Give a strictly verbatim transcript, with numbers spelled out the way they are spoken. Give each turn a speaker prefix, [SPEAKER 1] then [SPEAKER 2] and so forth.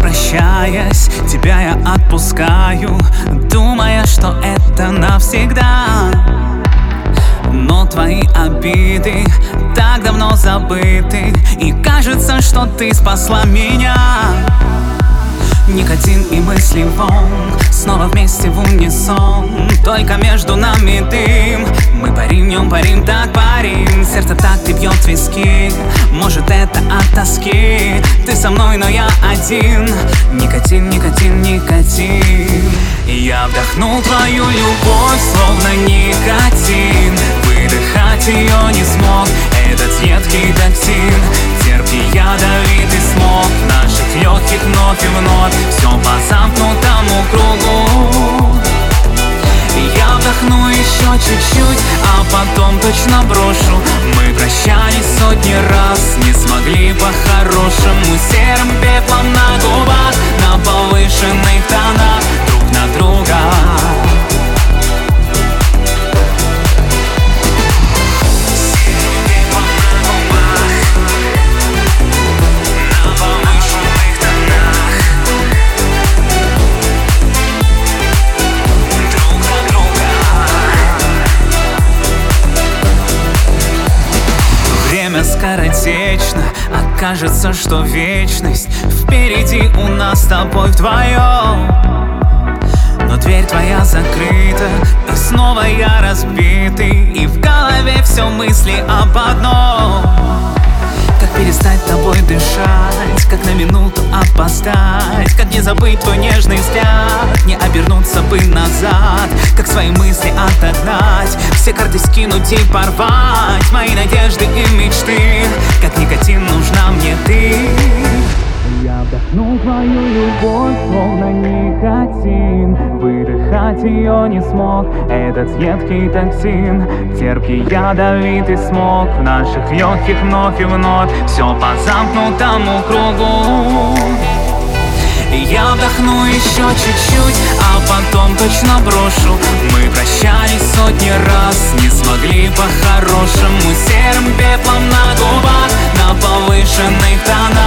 [SPEAKER 1] прощаясь, тебя я отпускаю, думая, что это навсегда. Но твои обиды так давно забыты, и кажется, что ты спасла меня. Никотин и мысли вон, снова вместе в унисон, только между нами дым. Мы парим, днем парим, так парим, сердце так и бьет виски. Может, это от тоски, ты со мной, но я один. Никотин, никотин, никотин. И я вдохнул твою любовь, словно никотин. Выдыхать ее не смог, этот едкий токсин. Терпкий, ядовитый смог наших легких вновь и вновь. Все по замкнутому кругу. Я вдохну еще чуть-чуть, а потом точно брошу. Мы прощались сотни раз, не смогли по-хорошему. Серым пеплом на губах, на повышенных тонах друг на друга. Скоротечно, а кажется, что вечность впереди у нас с тобой вдвоем. Но дверь твоя закрыта, и снова я разбитый, и в голове все мысли об одном. Как перестать тобой дышать, как на минуту опоздать, как не забыть твой нежный взгляд, не обернуться бы назад, как свои мысли отогнать, все карты скинуть и порвать мои надежды и мечты. Как никотин нужна мне ты. Я вдохнул твою любовь, словно никотин. Выдыхать ее не смог, этот едкий токсин. Терпкий, ядовитый смог в наших легких вновь и вновь. Все по замкнутому кругу. Я вдохну еще чуть-чуть, а потом точно брошу. Мы прощались сотни раз, не смогли по-хорошему. Серым пеплом на губах, на повышенных тонах